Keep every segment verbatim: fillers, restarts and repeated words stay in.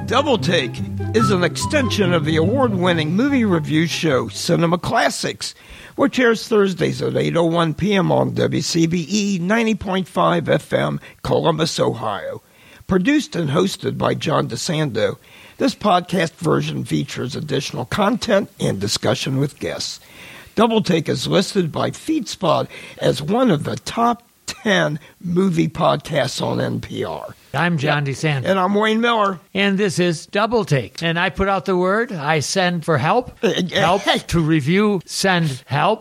Double Take is an extension of the award-winning movie review show Cinema Classics, which airs Thursdays at eight oh one p.m. on W C B E ninety point five F M, Columbus, Ohio. Produced and hosted by John DeSando, this podcast version features additional content and discussion with guests. Double Take is listed by FeedSpot as one of the top ten movie podcasts on N P R. I'm John yep. DeSando. And I'm Wayne Miller. And this is Double Take. And I put out the word, I send for help. Help to review, send help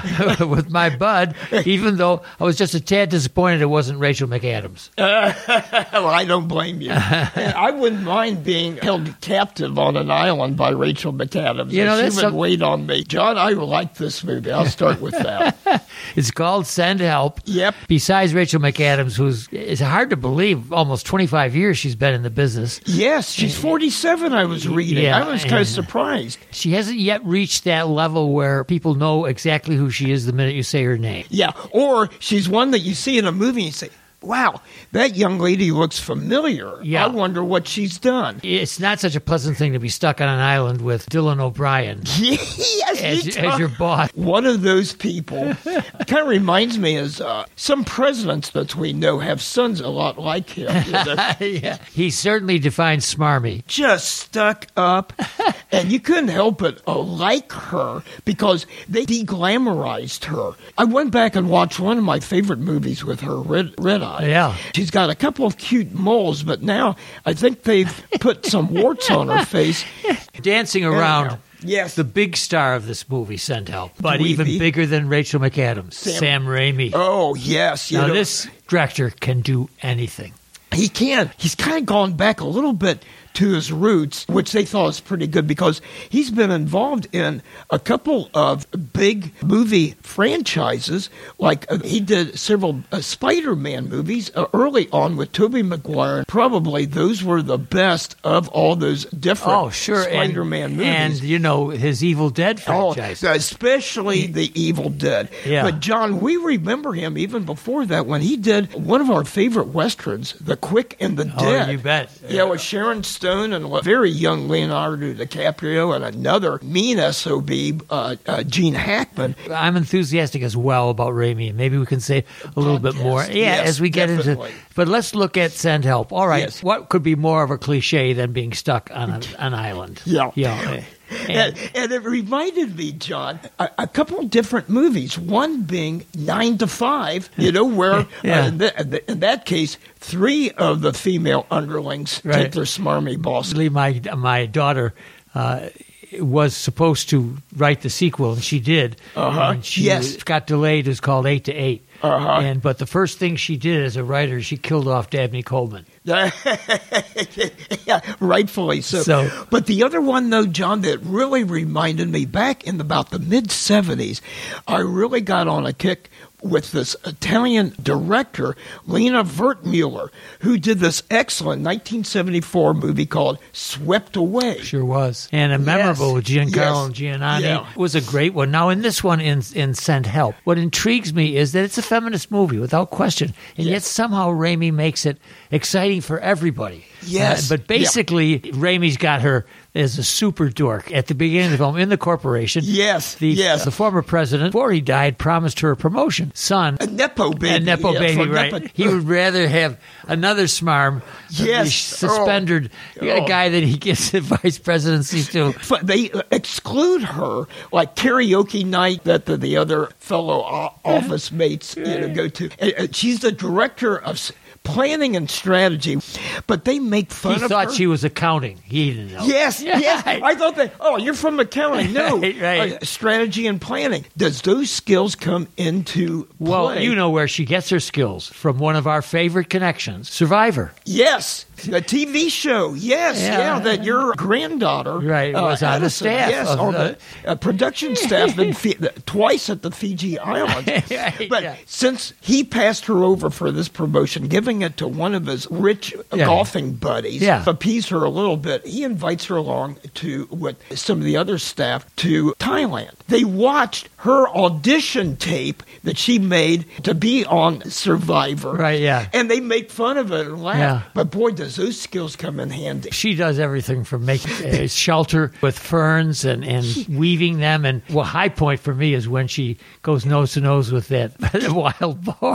with my bud, even though I was just a tad disappointed it wasn't Rachel McAdams. Uh, well, I don't blame you. I wouldn't mind being held captive on an island by Rachel McAdams. You know, she would some... wait on me. John, I like this movie. I'll start with that. It's called Send Help. Yep. Besides Rachel McAdams, who's, it's hard to believe, almost twenty-five years she's been in the business. Yes, she's forty-seven, I was reading. Yeah, I was kind of surprised. She hasn't yet reached that level where people know exactly who she is the minute you say her name. Yeah, or she's one that you see in a movie and you say, wow, that young lady looks familiar. Yeah. I wonder what she's done. It's not such a pleasant thing to be stuck on an island with Dylan O'Brien yes, as, as your boss. One of those people. Kind of reminds me as uh, some presidents that we know have sons a lot like him. You know? Yeah. He certainly defines smarmy. Just stuck up. And you couldn't help but uh, like her because they de-glamorized her. I went back and watched one of my favorite movies with her, Red, Red Eye. Yeah. She's got a couple of cute moles, but now I think they've put some warts on her face. Dancing around. Yes. The big star of this movie, Send Help, but Dweeby. Even bigger than Rachel McAdams, Sam, Sam Raimi. Oh, yes. You now, know, this director can do anything. He can. He's kind of gone back a little bit to his roots, which they thought was pretty good because he's been involved in a couple of big movie franchises. Like uh, he did several uh, Spider-Man movies uh, early on with Tobey Maguire. Probably those were the best of all those different oh, sure. Spider-Man and, movies. And, you know, his Evil Dead franchise. Oh, especially the Evil Dead. Yeah. But, John, we remember him even before that when he did one of our favorite Westerns, The Quick and the Dead. Oh, you bet. Yeah, with Sharon Stone and a very young Leonardo DiCaprio and another mean S O B, uh, uh, Gene Hackman. I'm enthusiastic as well about Raimi. Maybe we can say a little Podcast. bit more. Yeah, yes, as we get definitely. into. But let's look at Send Help. All right, yes. What could be more of a cliche than being stuck on a, an island? Yeah. Yeah. And, and it reminded me, John, a, a couple of different movies. One being Nine to Five, you know, where yeah. uh, in, the, in that case, three of the female underlings right. take their smarmy boss. My my daughter uh, was supposed to write the sequel, and she did. Uh-huh. And she yes. got delayed. It was called Eight to Eight. Uh-huh. And but the first thing she did as a writer, she killed off Dabney Coleman. Yeah, rightfully so. so. But the other one, though, John, that really reminded me back in about the mid seventies, I really got on a kick with this Italian director, Lena Wertmuller, who did this excellent nineteen seventy-four movie called Swept Away. Sure was. And a memorable with yes. Giancarlo yes. Giannini. Yeah. Was a great one. Now, in this one, in, in Send Help, what intrigues me is that it's a feminist movie, without question. And yes. yet somehow Raimi makes it exciting for everybody. Yes. Uh, but basically, yeah. Raimi's got her as a super dork. At the beginning of the film, in the corporation, yes, the, yes. the former president, before he died, promised her a promotion. Son. A Nepo baby. A Nepo yeah, baby, right. Nepo. He would rather have another smarm, yes. suspendered oh. guy that he gives the vice presidency to. But they exclude her, like karaoke night that the, the other fellow office mates you know, go to. And she's the director of planning and strategy, but they make fun he of her. He thought she was accounting. He didn't know. Yes, yeah. yes. I thought that, oh, you're from accounting. No, right, right. Uh, strategy and planning. Does those skills come into play? Well, you know where she gets her skills, from one of our favorite connections, Survivor. Yes. A T V show, yes, yeah, yeah that your granddaughter right, was uh, on Addison, the staff. Yes, of on the the uh, production staff in Fi- twice at the Fiji Islands. right, but yeah. since he passed her over for this promotion, giving it to one of his rich yeah. golfing buddies, yeah. to appease her a little bit, he invites her along to, with some of the other staff, to Thailand. They watched her audition tape that she made to be on Survivor. Right, yeah. And they make fun of it and laugh. Yeah. But boy, does because those skills come in handy. She does everything from making uh, shelter with ferns and, and weaving them. And well, high point for me is when she goes nose to nose with that wild boar.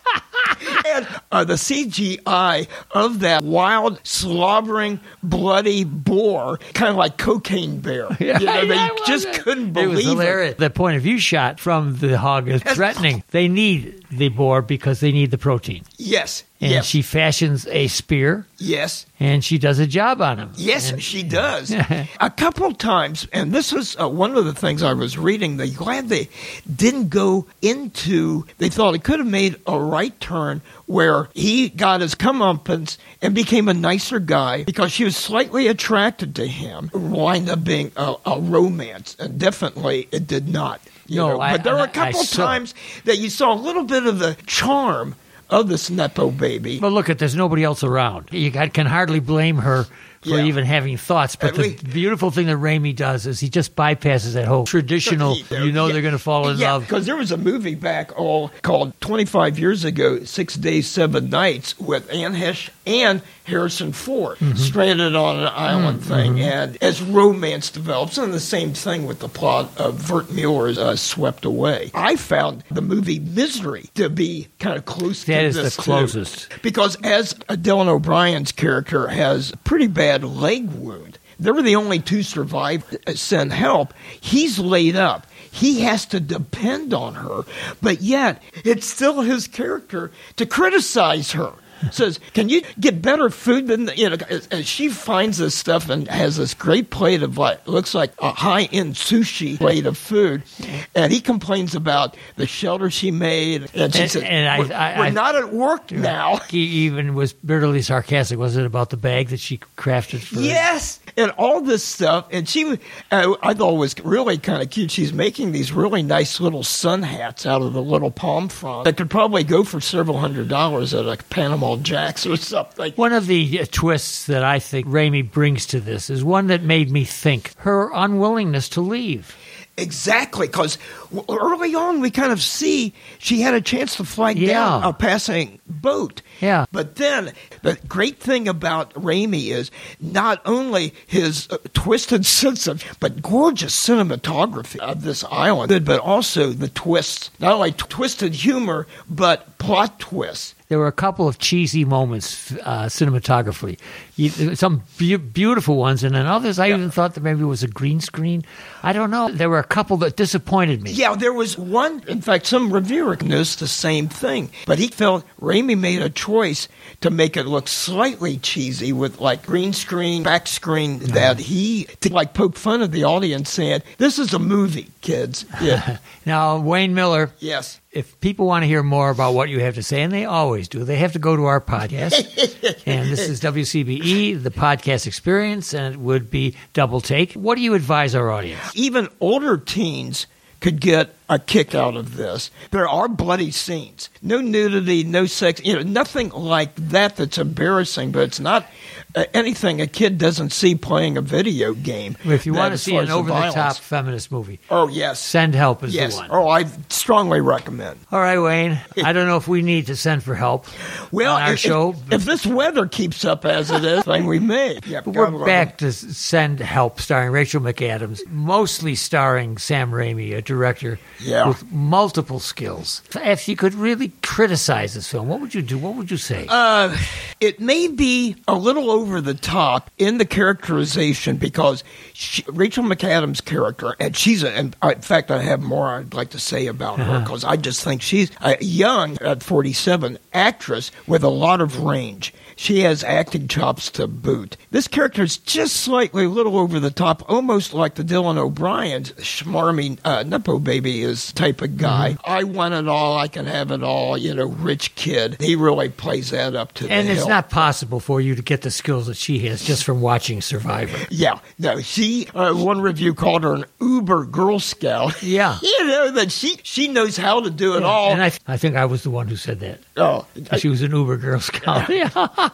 And uh, the C G I of that wild, slobbering, bloody boar, kind of like Cocaine Bear. Yeah, you know, they yeah, just it? couldn't believe it. Was hilarious. it. The point of view shot from the hog is threatening. They need the boar because they need the protein. Yes. And yes. she fashions a spear. Yes. And she does a job on him. Yes, and, she does. A couple times, and this was uh, one of the things I was reading, they're glad they didn't go into, they thought it could have made a right turn where he got his comeuppance and became a nicer guy because she was slightly attracted to him. It wound up being a, a romance, and definitely it did not. You no, know? I, But there I, were a couple I saw, times that you saw a little bit of the charm of this Nepo baby. But look, at there's nobody else around. You can hardly blame her for Yeah. even having thoughts. But At the least- beautiful thing that Raimi does is he just bypasses that whole traditional, you know Yeah. they're going to fall in yeah, love. because there was a movie back all called twenty-five years ago, Six Days, Seven Nights, with Anne Hesh and Harrison Ford, Mm-hmm. stranded on an island thing. And as romance develops, and the same thing with the plot of Vert Mueller's uh, Swept Away. I found the movie Misery to be kind of close That to is this the too. closest. Because as Dylan O'Brien's character has a pretty bad leg wound, they were the only two survivors that send help. He's laid up. He has to depend on her, but yet it's still his character to criticize her. Says, can you get better food than, the, you know, as, as she finds this stuff and has this great plate of like, looks like a high-end sushi plate of food, and he complains about the shelter she made, and she And- says, and I- we're, I- we're I- not at work now. He even was bitterly sarcastic. Was it about the bag that she crafted for Yes, and all this stuff, and she, uh, I thought was really kind of cute. She's making these really nice little sun hats out of the little palm frond that could probably go for several hundred dollars at a Panama Jack's or something. One of the uh, twists that I think Raimi brings to this is one that made me think her unwillingness to leave. Exactly, because early on we kind of see she had a chance to flag Yeah. down a passing boat. Yeah. But then the great thing about Raimi is not only his uh, twisted sense of, but gorgeous cinematography of this island, but also the twists, not only t- twisted humor, but plot twists. There were a couple of cheesy moments uh, cinematographically, you, some be- beautiful ones, and then others I Yeah. even thought that maybe it was a green screen. I don't know. There were a couple that disappointed me. Yeah, there was one, in fact, some reviewer noticed the same thing, but he felt Raimi made a choice to make it look slightly cheesy with like green screen, back screen, that he, to like poke fun of the audience saying, this is a movie, kids. Yeah. Now, Wayne Miller, Yes. if people want to hear more about what you have to say, and they always do, they have to go to our podcast. And this is W C B E, the podcast experience, and it would be Double Take. What do you advise our audience? Even older teens could get a kick out of this. There are bloody scenes. No nudity, no sex, you know, nothing like that that's embarrassing, but it's not uh, anything a kid doesn't see playing a video game. If you that want to as see far an as the over-the-top violence. feminist movie, Oh, yes. Send Help is Yes. the one. Oh, I strongly recommend. All right, Wayne. I don't know if we need to send for help Well, on our if, show. if, if this weather keeps up as it is, then we may. Yeah, But God we're love back to Send Help, starring Rachel McAdams, mostly starring Sam Raimi, a director Yeah. with multiple skills. If you could really criticize this film, what would you do? What would you say? Uh, it may be a little over the top in the characterization because she, Rachel McAdams' character, and she's a, and in fact, I have more I'd like to say about her because I just think she's a young, at forty-seven, actress with a lot of range. She has acting chops to boot. This character is just slightly a little over the top, almost like the Dylan O'Brien's schmarmy uh, Nepo baby is type of guy. Mm-hmm. I want it all, I can have it all, you know, rich kid. He really plays that up to and the it's hilt. not possible for you to get the skills that she has just from watching Survivor. Yeah, no, she, uh, one review called her an uber Girl Scout. Yeah. You know, that she, she knows how to do it Yeah, all. And I, I think I was the one who said that. oh, She was an Uber Girl Scout. Yeah.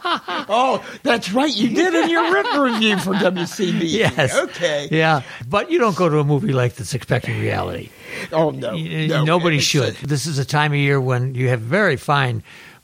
oh, that's right, you did in your written review for W C B. Yes. Okay. Yeah. But you don't go to a movie like this expecting reality. Oh, no. Y- no. Nobody It's should. a- This is a time of year when you have very fine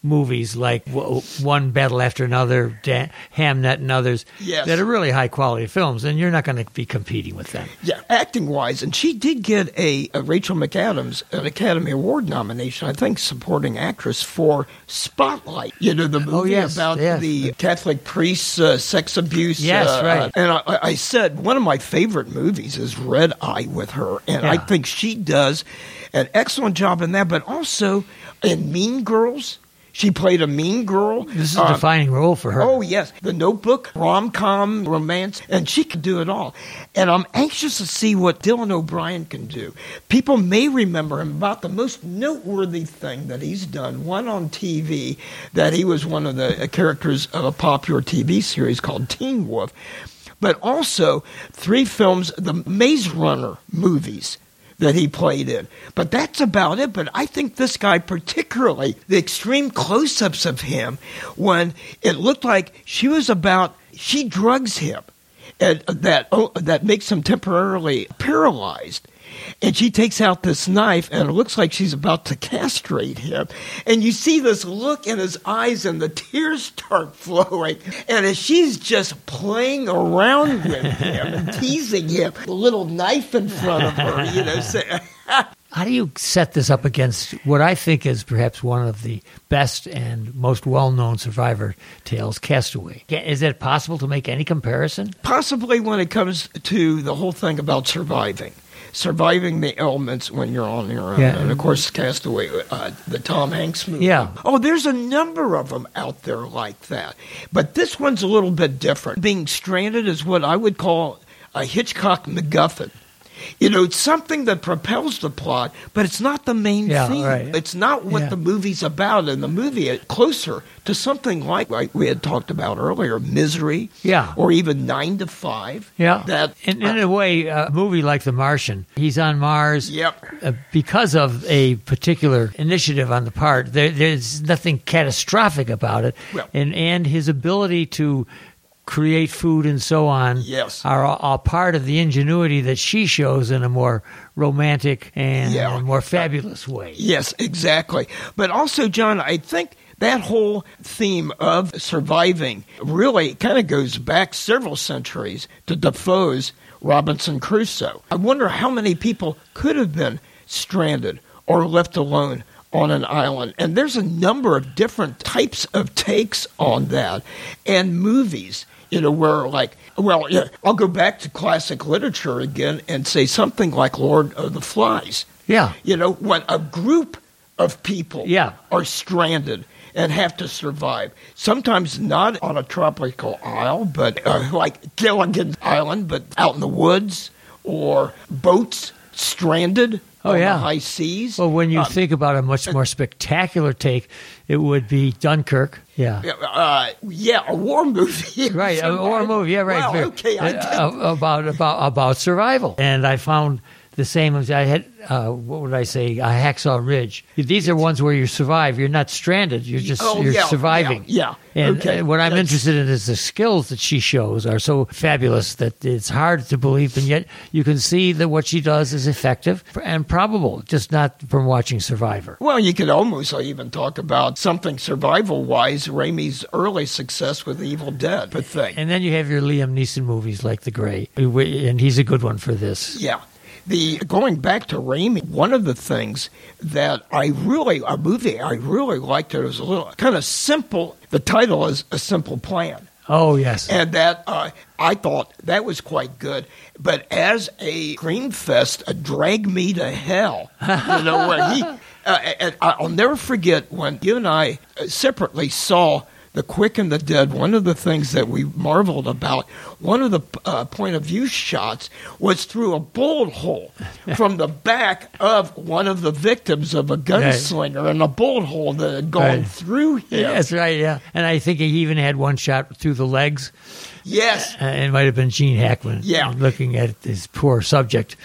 movies like w- One Battle After Another, da- Hamnet, and others yes. that are really high-quality films, and you're not going to be competing with them. Yeah, acting-wise. And she did get a, a Rachel McAdams, an Academy Award nomination, I think, supporting actress for Spotlight. You know, the movie oh, yes, about yes. the Catholic priest's uh, sex abuse. Yes, uh, right. Uh, and I, I said one of my favorite movies is Red Eye with her, and yeah. I think she does an excellent job in that, but also in Mean Girls. She played a mean girl. This is a um, defining role for her. Oh, yes. The Notebook, rom-com, romance, and she can do it all. And I'm anxious to see what Dylan O'Brien can do. People may remember him about the most noteworthy thing that he's done, one on T V, that he was one of the characters of a popular T V series called Teen Wolf, but also three films, the Maze Runner movies, that he played in. But that's about it. But I think this guy, particularly the extreme close-ups of him when it looked like she was about, she drugs him, and that, oh, that makes him temporarily paralyzed. And she takes out this knife, and it looks like she's about to castrate him. And you see this look in his eyes, and the tears start flowing. And as she's just playing around with him and teasing him, the little knife in front of her, you know. So, how do you set this up against what I think is perhaps one of the best and most well-known survivor tales, Castaway? Is it possible to make any comparison? Possibly when it comes to the whole thing about surviving. Surviving the elements when you're on your own. Yeah. And, of course, Castaway, uh, the Tom Hanks movie. Yeah. Oh, there's a number of them out there like that. But this one's a little bit different. Being stranded is what I would call a Hitchcock MacGuffin. You know, it's something that propels the plot, but it's not the main yeah, theme. Right. It's not what yeah. the movie's about. And the movie is closer to something like, like we had talked about earlier, Misery, yeah. or even Nine to Five. Yeah, that, in, in a way, a movie like The Martian, he's on Mars yep. uh, because of a particular initiative on the part. There, there's nothing catastrophic about it, well, and and his ability to create food and so on yes. are all part of the ingenuity that she shows in a more romantic and yeah. more fabulous way. Yes, exactly. But also, John, I think that whole theme of surviving really kind of goes back several centuries to Defoe's Robinson Crusoe. I wonder how many people could have been stranded or left alone on an island. And there's a number of different types of takes on that and movies. You know, where like, well, yeah, I'll go back to classic literature again and say something like Lord of the Flies. Yeah. You know, when a group of people yeah. are stranded and have to survive, sometimes not on a tropical isle, but uh, like Gilligan's Island, but out in the woods, or boats stranded oh, on yeah. the high seas. Well, when you um, think about a much more spectacular take, it would be Dunkirk. Yeah. Uh, yeah, a war movie. Right, a war movie. Yeah, right. Well, okay, I uh, about about about survival. And I found the same as I had. Uh, what would I say? A Hacksaw Ridge. These are ones where you survive. You're not stranded. You're just oh, you're yeah, surviving. Yeah. yeah. And okay. uh, what I'm That's, interested in is the skills that she shows are so fabulous that it's hard to believe, and yet you can see that what she does is effective and probable, just not from watching Survivor. Well, you could almost even talk about something survival-wise, Raimi's early success with Evil Dead, but thing. And then you have your Liam Neeson movies like The Grey, and he's a good one for this. Yeah. The going back to Raimi, one of the things that I really, a movie I really liked, it was a little kind of simple. The title is A Simple Plan. Oh, yes. And that, uh, I thought that was quite good. But as a Greenfest, a Drag Me to Hell, you know, where he, uh, and I'll never forget when you and I separately saw The Quick and the Dead. One of the things that we marveled about, one of the uh, point of view shots was through a bullet hole from the back of one of the victims of a gunslinger, right. and a bullet hole that had gone right. through him. Yeah, that's right, yeah. And I think he even had one shot through the legs. Yes. Uh, it might have been Gene Hackman yeah. looking at this poor subject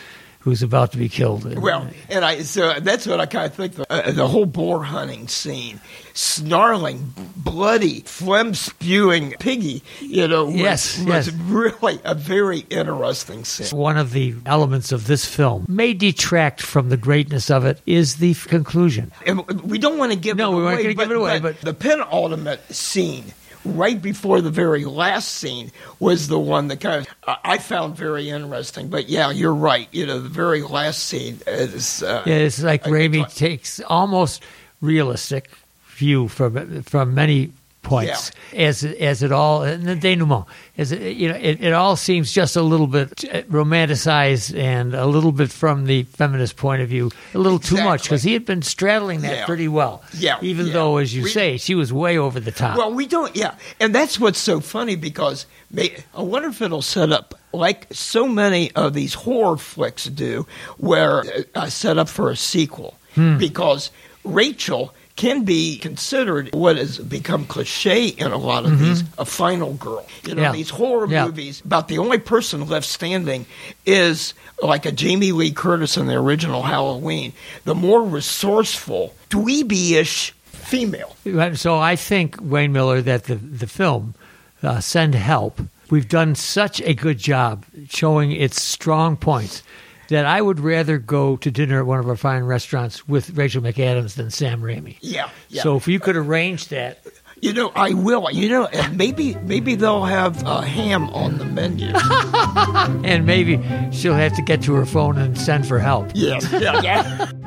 who's about to be killed. Well, and I so that's what I kind of think. The, uh, the whole boar hunting scene, snarling, bloody, phlegm spewing piggy, you know, was, yes, was yes. really a very interesting scene. One of the elements of this film may detract from the greatness of it is the f- conclusion. And we don't want to give no, it away. we weren't going to but, give it away, but, but the penultimate scene, right before the very last scene, was the one that kind of uh, I found very interesting. But yeah, you're right. You know, the very last scene is uh, yeah, it's like I- Raimi I- takes almost realistic view from from many points as as it all and the denouement as it, you know it, it all seems just a little bit romanticized and a little bit from the feminist point of view a little Exactly. too much because he had been straddling that Yeah. pretty well. Yeah, even yeah. though, as you We- say, she was way over the top. Well, we don't, yeah. And that's what's so funny because may, I wonder if it'll set up, like so many of these horror flicks do, where uh, set up for a sequel. Hmm. Because Rachel can be considered what has become cliche in a lot of Mm-hmm. these, a final girl. You know, Yeah. these horror Yeah. movies, about the only person left standing is like a Jamie Lee Curtis in the original Halloween, the more resourceful, dweeby-ish female. So I think, Wayne Miller, that the, the film, uh, Send Help, we've done such a good job showing its strong points that I would rather go to dinner at one of our fine restaurants with Rachel McAdams than Sam Raimi. Yeah, yeah. So if you could arrange that. You know, I will. You know, and maybe maybe they'll have uh, ham on the menu. And maybe she'll have to get to her phone and send for help. Yes. Yeah. Yeah.